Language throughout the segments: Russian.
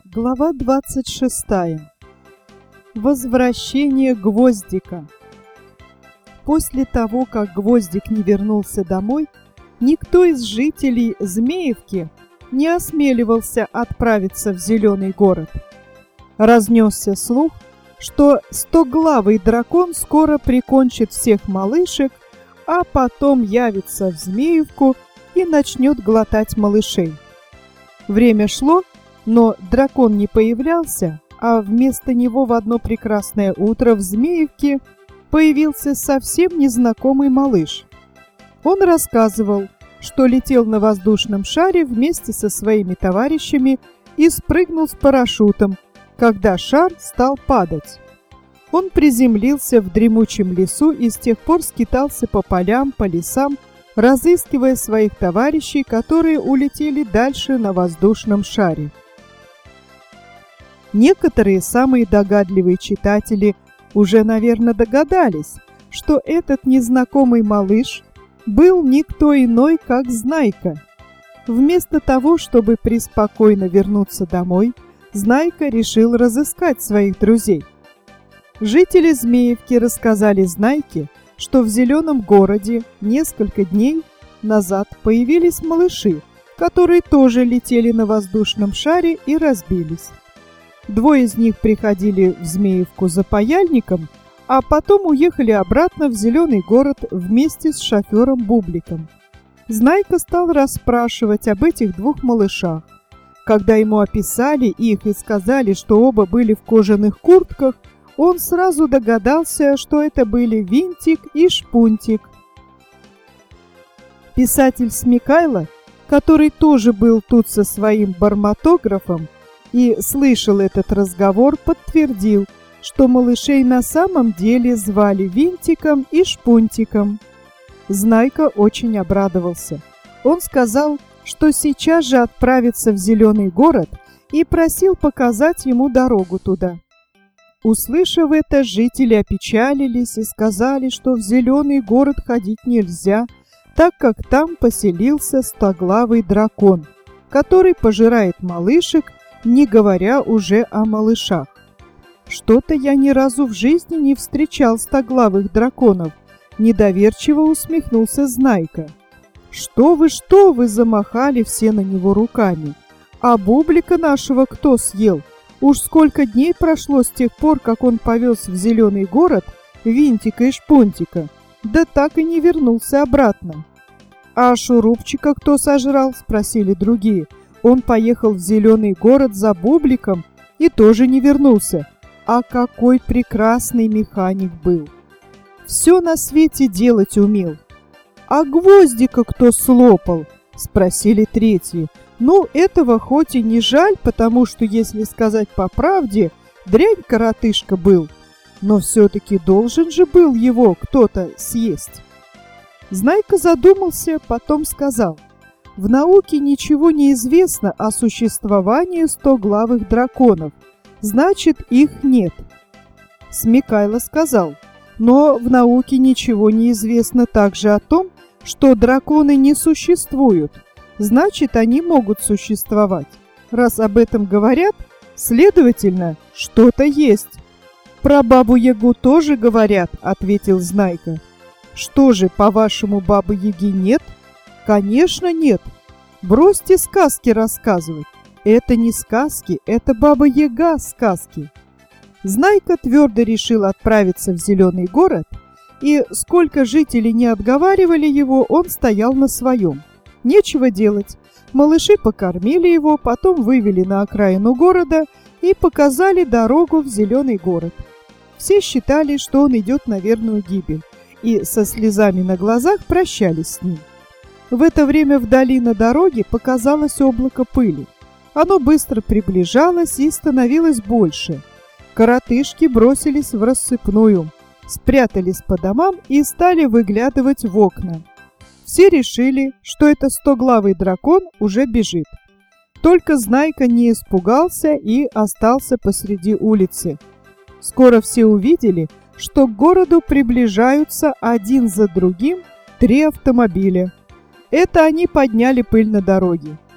Глава 26. Возвращение Гвоздика. После того, как Гвоздик не вернулся домой, никто из жителей Змеевки не осмеливался отправиться в Зеленый город. Разнесся слух, что стоглавый дракон скоро прикончит всех малышек, а потом явится в Змеевку и начнет глотать малышей. Время шло, но дракон не появлялся, а вместо него в одно прекрасное утро в Змеевке появился совсем незнакомый малыш. Он рассказывал, что летел на воздушном шаре вместе со своими товарищами и спрыгнул с парашютом, когда шар стал падать. Он приземлился в дремучем лесу и с тех пор скитался по полям, по лесам, разыскивая своих товарищей, которые улетели дальше на воздушном шаре. Некоторые самые догадливые читатели уже, наверное, догадались, что этот незнакомый малыш был никто иной, как Знайка. Вместо того, чтобы преспокойно вернуться домой, Знайка решил разыскать своих друзей. Жители Змеевки рассказали Знайке, что в Зеленом городе несколько дней назад появились малыши, которые тоже летели на воздушном шаре и разбились. Двое из них приходили в Змеевку за паяльником, а потом уехали обратно в Зеленый город вместе с шофером Бубликом. Знайка стал расспрашивать об этих двух малышах. Когда ему описали их и сказали, что оба были в кожаных куртках, он сразу догадался, что это были Винтик и Шпунтик. Писатель Смекайло, который тоже был тут со своим барматографом и слышал этот разговор, подтвердил, что малышей на самом деле звали Винтиком и Шпунтиком. Знайка очень обрадовался. Он сказал, что сейчас же отправится в Зеленый город и просил показать ему дорогу туда. Услышав это, жители опечалились и сказали, что в Зеленый город ходить нельзя, так как там поселился стоглавый дракон, который пожирает малышек, не говоря уже о малышах. Что-то я ни разу в жизни не встречал стоглавых драконов, недоверчиво усмехнулся Знайка. Что вы, замахали все на него руками. А Бублика нашего кто съел? Уж сколько дней прошло с тех пор, как он повез в Зеленый город Винтика и Шпунтика, да так и не вернулся обратно. А Шурупчика кто сожрал? Спросили другие. Он поехал в Зеленый город за Бубликом и тоже не вернулся. А какой прекрасный механик был! Все на свете делать умел. А Гвоздика кто слопал? Спросили третьи. Ну, этого хоть и не жаль, потому что, если сказать по правде, дрянь-коротышка был. Но все-таки должен же был его кто-то съесть. Знайка задумался, потом сказал: в науке ничего не известно о существовании стоглавых драконов, значит, их нет. Смекайло сказал: но в науке ничего не известно также о том, что драконы не существуют, значит, они могут существовать. Раз об этом говорят, следовательно, что-то есть. Про Бабу-Ягу тоже говорят, ответил Знайка. Что же, по-вашему, Бабы-Яги нет? Конечно, нет. Бросьте сказки рассказывать. Это не сказки, это Баба-Яга сказки. Знайка твердо решил отправиться в Зеленый город, и сколько жителей не отговаривали его, он стоял на своем. Нечего делать. Малыши покормили его, потом вывели на окраину города и показали дорогу в Зеленый город. Все считали, что он идет на верную гибель, и со слезами на глазах прощались с ним. В это время вдали на дороге показалось облако пыли. Оно быстро приближалось и становилось больше. Коротышки бросились в рассыпную, спрятались по домам и стали выглядывать в окна. Все решили, что это стоглавый дракон уже бежит. Только Знайка не испугался и остался посреди улицы. Скоро все увидели, что к городу приближаются один за другим 3 автомобиля. Это они подняли пыль на дороге.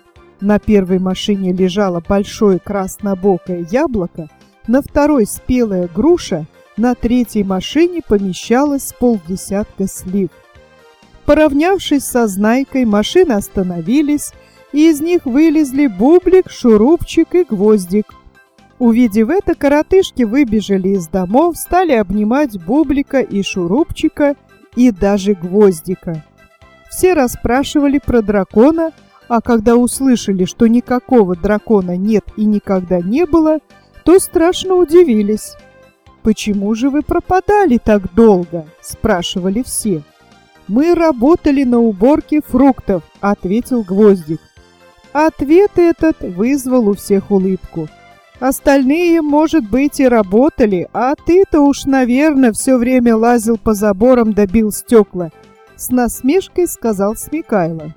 На первой машине лежало большое краснобокое яблоко, на второй спелая груша, на третьей машине помещалось полдесятка слив. Поравнявшись со Знайкой, машины остановились, и из них вылезли Бублик, Шурупчик и Гвоздик. Увидев это, коротышки выбежали из домов, стали обнимать Бублика и Шурупчика и даже Гвоздика. Все расспрашивали про дракона, а когда услышали, что никакого дракона нет и никогда не было, то страшно удивились. «Почему же вы пропадали так долго?» – спрашивали все. «Мы работали на уборке фруктов», – ответил Гвоздик. Ответ этот вызвал у всех улыбку. «Остальные, может быть, и работали, а ты-то уж, наверное, все время лазил по заборам да бил стекла», – с насмешкой сказал Смекайло.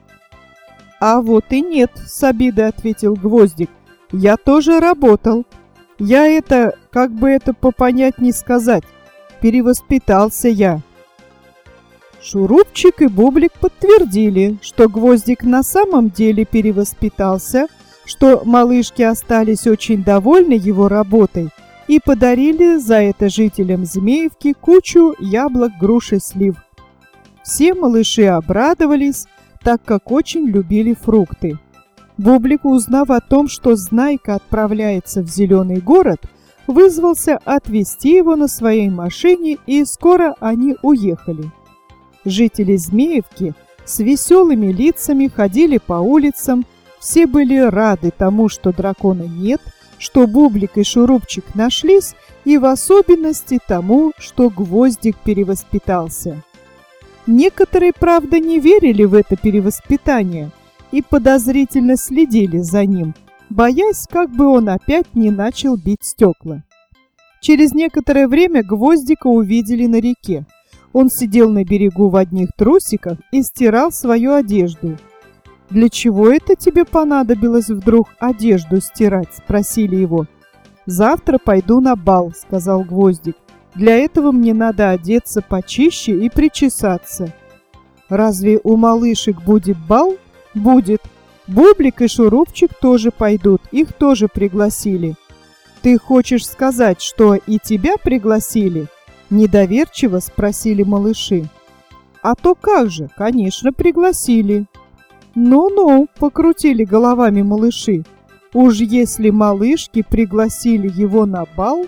«А вот и нет», – с обидой ответил Гвоздик. «Я тоже работал. Я как бы это попонятней сказать, перевоспитался я». Шурупчик и Бублик подтвердили, что Гвоздик на самом деле перевоспитался, что малышки остались очень довольны его работой и подарили за это жителям Змеевки кучу яблок, груш и слив. Все малыши обрадовались, так как очень любили фрукты. Бублик, узнав о том, что Знайка отправляется в Зеленый город, вызвался отвезти его на своей машине, и скоро они уехали. Жители Змеевки с веселыми лицами ходили по улицам, все были рады тому, что дракона нет, что Бублик и Шурупчик нашлись, и в особенности тому, что Гвоздик перевоспитался. Некоторые, правда, не верили в это перевоспитание и подозрительно следили за ним, боясь, как бы он опять не начал бить стекла. Через некоторое время Гвоздика увидели на реке. Он сидел на берегу в одних трусиках и стирал свою одежду. «Для чего это тебе понадобилось вдруг одежду стирать?» – спросили его. «Завтра пойду на бал», – сказал Гвоздик. «Для этого мне надо одеться почище и причесаться». «Разве у малышек будет бал?» «Будет. Бублик и Шурупчик тоже пойдут, их тоже пригласили». «Ты хочешь сказать, что и тебя пригласили?» Недоверчиво спросили малыши. «А то как же, конечно, пригласили». «Ну-ну», — покрутили головами малыши. «Уж если малышки пригласили его на бал,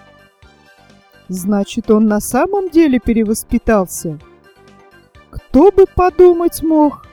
значит, он на самом деле перевоспитался. Кто бы подумать мог?»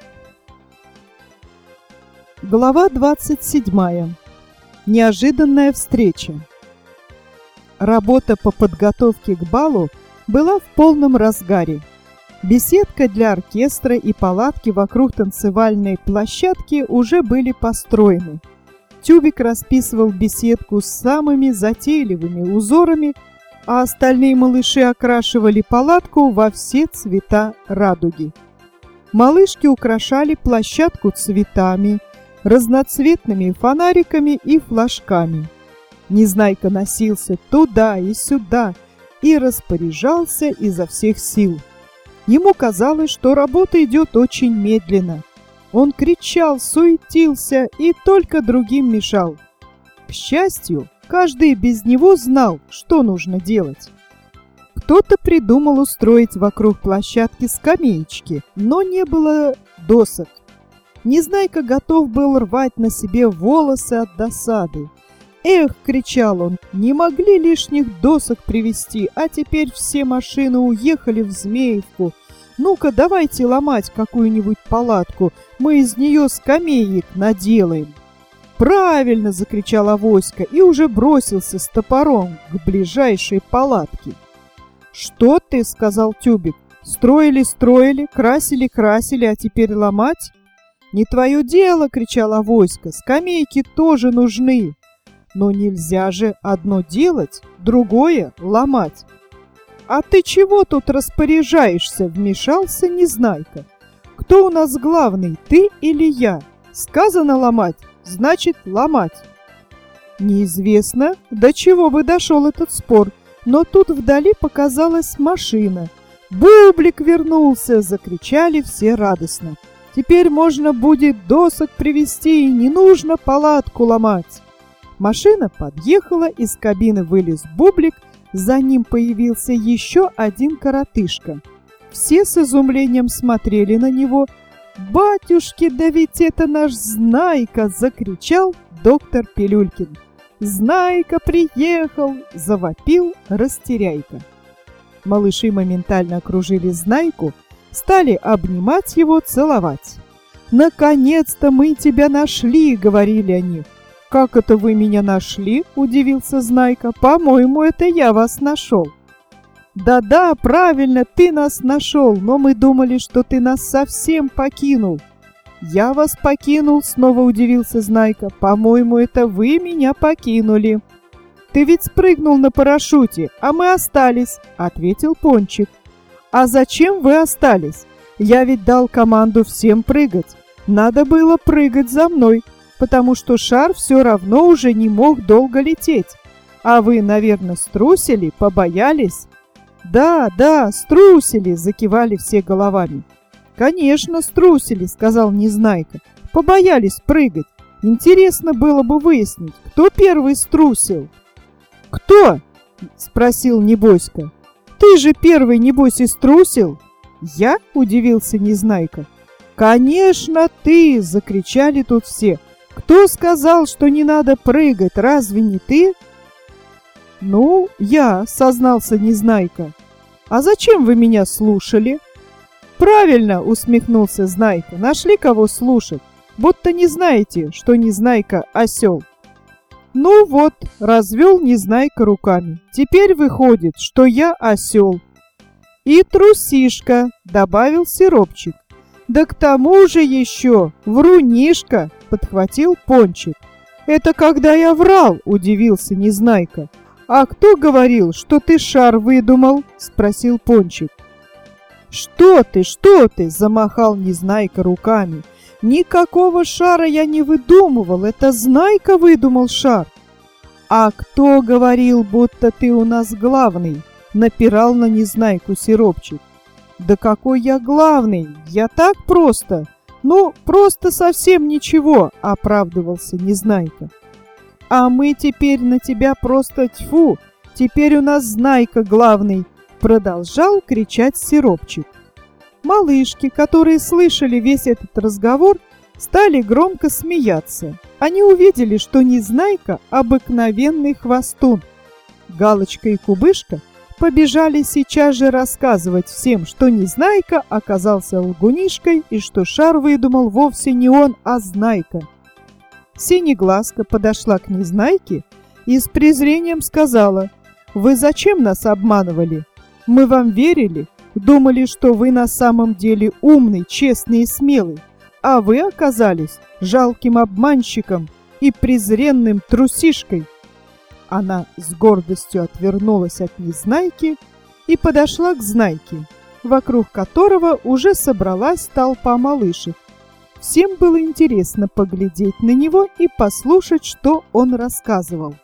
Глава 27. Неожиданная встреча. Работа по подготовке к балу была в полном разгаре. Беседка для оркестра и палатки вокруг танцевальной площадки уже были построены. Тюбик расписывал беседку с самыми затейливыми узорами, а остальные малыши окрашивали палатку во все цвета радуги. Малышки украшали площадку цветами, разноцветными фонариками и флажками. Незнайка носился туда и сюда и распоряжался изо всех сил. Ему казалось, что работа идет очень медленно. Он кричал, суетился и только другим мешал. К счастью, каждый без него знал, что нужно делать. Кто-то придумал устроить вокруг площадки скамеечки, но не было досок. Незнайка готов был рвать на себе волосы от досады. «Эх!» — кричал он, — «не могли лишних досок привезти, а теперь все машины уехали в Змеевку. Ну-ка, давайте ломать какую-нибудь палатку, мы из нее скамеек наделаем». «Правильно!» — закричал Авоська и уже бросился с топором к ближайшей палатке. «Что ты?» — сказал Тюбик. «Строили, красили, а теперь ломать?» «Не твое дело!» — кричал Авоська. «Скамейки тоже нужны!» «Но нельзя же одно делать, другое ломать». «А ты чего тут распоряжаешься?» — вмешался Незнайка. «Кто у нас главный, ты или я? Сказано ломать, значит ломать». Неизвестно, до чего бы дошел этот спор, но тут вдали показалась машина. «Бублик вернулся!» — закричали все радостно. Теперь можно будет досок привезти, и не нужно палатку ломать. Машина подъехала, из кабины вылез Бублик, за ним появился еще один коротышка. Все с изумлением смотрели на него. «Батюшки, да ведь это наш Знайка!» — закричал доктор Пилюлькин. «Знайка приехал!» — завопил Растеряйка. Малыши моментально окружили Знайку, стали обнимать его, целовать. «Наконец-то мы тебя нашли!» — говорили они. «Как это вы меня нашли?» — удивился Знайка. «По-моему, это я вас нашел». «Да-да, правильно, ты нас нашел, но мы думали, что ты нас совсем покинул». «Я вас покинул?» — снова удивился Знайка. «По-моему, это вы меня покинули». «Ты ведь спрыгнул на парашюте, а мы остались», — ответил Пончик. «А зачем вы остались? Я ведь дал команду всем прыгать. Надо было прыгать за мной, потому что шар все равно уже не мог долго лететь. А вы, наверное, струсили, побоялись?» «Да, струсили!» — закивали все головами. «Конечно, струсили!» — сказал Незнайка. «Побоялись прыгать. Интересно было бы выяснить, кто первый струсил». «Кто?» — спросил Небоська. «Ты же первый, небось, и струсил?» «Я?» — удивился Незнайка. «Конечно, ты!» — закричали тут все. «Кто сказал, что не надо прыгать? Разве не ты?» «Ну, я», — сознался Незнайка. «А зачем вы меня слушали?» «Правильно», — усмехнулся Знайка. «Нашли кого слушать, будто не знаете, что Незнайка осел». «Ну вот», — развел Незнайка руками. «Теперь выходит, что я осел». «И трусишка», — добавил Сиропчик. «Да к тому же еще врунишка», — подхватил Пончик. «Это когда я врал», — удивился Незнайка. «А кто говорил, что ты шар выдумал?» — спросил Пончик. «Что ты?» — замахал Незнайка руками. «Никакого шара я не выдумывал, это Знайка выдумал шар». «А кто говорил, будто ты у нас главный?» — напирал на Незнайку Сиропчик. «Да какой я главный? Я так просто!» «Ну, просто совсем ничего», — оправдывался Незнайка. «А мы теперь на тебя просто тьфу! Теперь у нас Знайка главный!» — продолжал кричать Сиропчик. Малышки, которые слышали весь этот разговор, стали громко смеяться. Они увидели, что Незнайка — обыкновенный хвостун. Галочка и Кубышка побежали сейчас же рассказывать всем, что Незнайка оказался лгунишкой и что шар выдумал вовсе не он, а Знайка. Синеглазка подошла к Незнайке и с презрением сказала: «Вы зачем нас обманывали? Мы вам верили, думали, что вы на самом деле умный, честный и смелый, а вы оказались жалким обманщиком и презренным трусишкой». Она с гордостью отвернулась от Незнайки и подошла к Знайке, вокруг которого уже собралась толпа малышек. Всем было интересно поглядеть на него и послушать, что он рассказывал.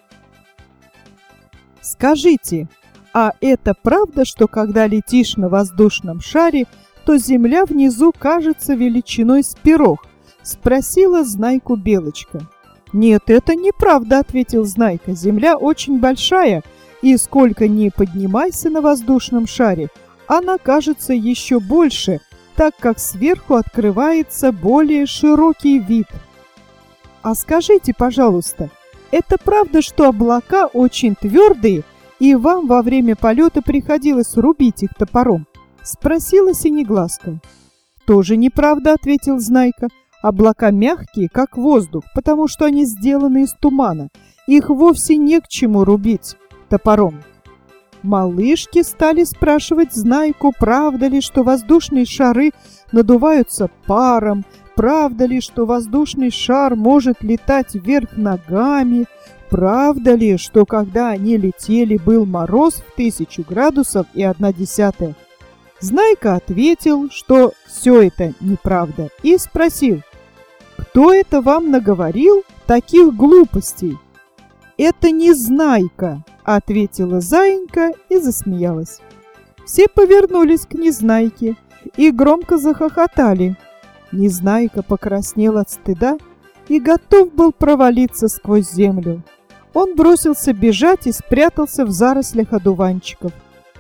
«Скажите, а это правда, что когда летишь на воздушном шаре, то земля внизу кажется величиной с пирог?» — спросила Знайку Белочка. «Нет, это неправда», — ответил Знайка. «Земля очень большая, и сколько ни поднимайся на воздушном шаре, она кажется еще больше, так как сверху открывается более широкий вид». «А скажите, пожалуйста, это правда, что облака очень твердые, и вам во время полета приходилось рубить их топором?» — спросила Синеглазка. «Тоже неправда», — ответил Знайка. «Облака мягкие, как воздух, потому что они сделаны из тумана. Их вовсе не к чему рубить топором». Малышки стали спрашивать Знайку, правда ли, что воздушные шары надуваются паром, правда ли, что воздушный шар может летать вверх ногами, правда ли, что когда они летели, был мороз в 1000 градусов и 1/10. Знайка ответил, что все это неправда, и спросил: «Кто это вам наговорил таких глупостей?» «Это не Знайка», — ответила Заинька и засмеялась. Все повернулись к Незнайке и громко захохотали. Незнайка покраснел от стыда и готов был провалиться сквозь землю. Он бросился бежать и спрятался в зарослях одуванчиков.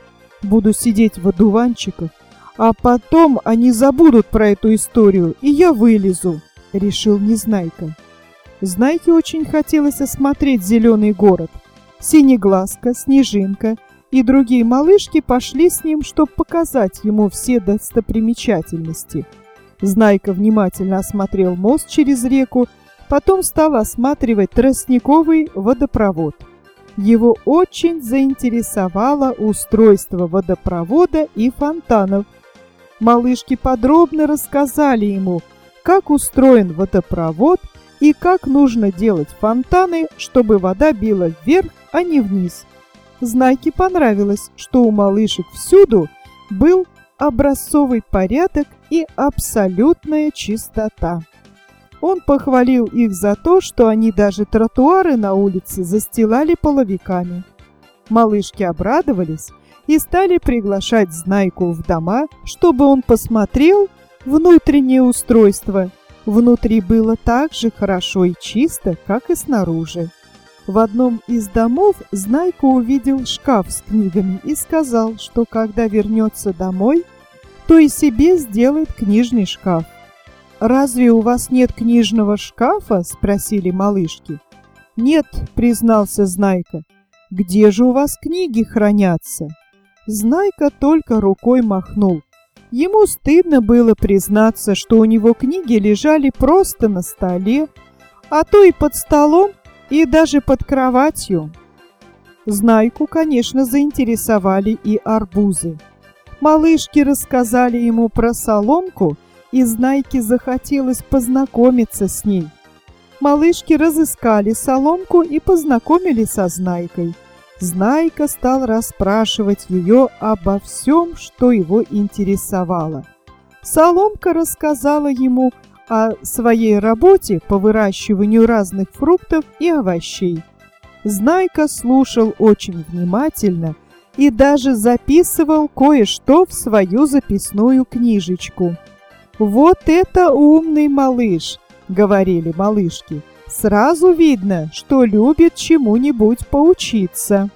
«Буду сидеть в одуванчиках, а потом они забудут про эту историю, и я вылезу», — решил Незнайка. Знайке очень хотелось осмотреть зеленый город. Синеглазка, Снежинка и другие малышки пошли с ним, чтобы показать ему все достопримечательности. Знайка внимательно осмотрел мост через реку, потом стал осматривать тростниковый водопровод. Его очень заинтересовало устройство водопровода и фонтанов. Малышки подробно рассказали ему, как устроен водопровод и как нужно делать фонтаны, чтобы вода била вверх, а не вниз. Знайке понравилось, что у малышек всюду был образцовый порядок и абсолютная чистота. Он похвалил их за то, что они даже тротуары на улице застилали половиками. Малышки обрадовались и стали приглашать Знайку в дома, чтобы он посмотрел внутреннее устройство. Внутри было так же хорошо и чисто, как и снаружи. В одном из домов Знайка увидел шкаф с книгами и сказал, что когда вернется домой, то и себе сделает книжный шкаф. «Разве у вас нет книжного шкафа?» – спросили малышки. «Нет», – признался Знайка. «Где же у вас книги хранятся?» Знайка только рукой махнул. Ему стыдно было признаться, что у него книги лежали просто на столе, а то и под столом, и даже под кроватью. Знайку, конечно, заинтересовали и арбузы. Малышки рассказали ему про соломку, и Знайке захотелось познакомиться с ней. Малышки разыскали соломку и познакомили со Знайкой. Знайка стал расспрашивать ее обо всем, что его интересовало. Соломка рассказала ему о своей работе по выращиванию разных фруктов и овощей. Знайка слушал очень внимательно и даже записывал кое-что в свою записную книжечку. «Вот это умный малыш!» — говорили малышки. «Сразу видно, что любит чему-нибудь поучиться».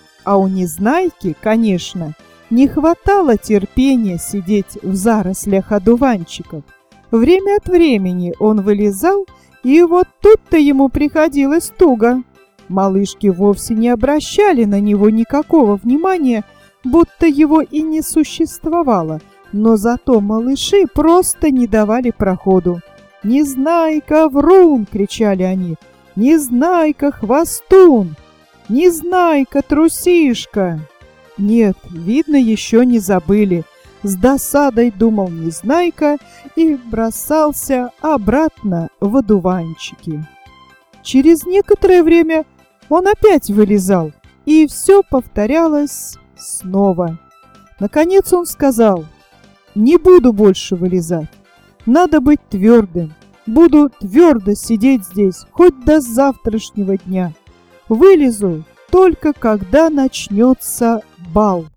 А у Незнайки, конечно, не хватало терпения сидеть в зарослях одуванчиков. Время от времени он вылезал, и вот тут-то ему приходилось туго. Малышки вовсе не обращали на него никакого внимания, будто его и не существовало, но зато малыши просто не давали проходу. «Незнайка, врун!» — кричали они. «Незнайка, хвостун! Незнайка, трусишка!» Нет, видно, еще не забыли. С досадой думал Незнайка и бросался обратно в одуванчики. Через некоторое время он опять вылезал, и все повторялось снова. Наконец он сказал: «Не буду больше вылезать. Надо быть твердым. Буду твердо сидеть здесь, хоть до завтрашнего дня. Вылезу только когда начнется бал».